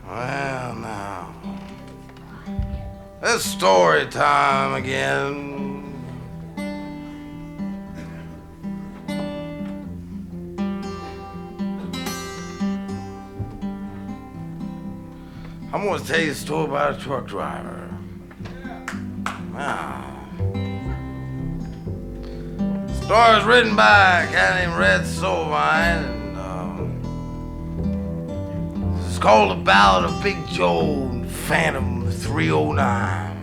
Well, now, it's story time again. I'm gonna tell you a story about a truck driver. Now, the story is written by a guy named Red Sovine, and it's called The Ballad of Big Joe and Phantom 309.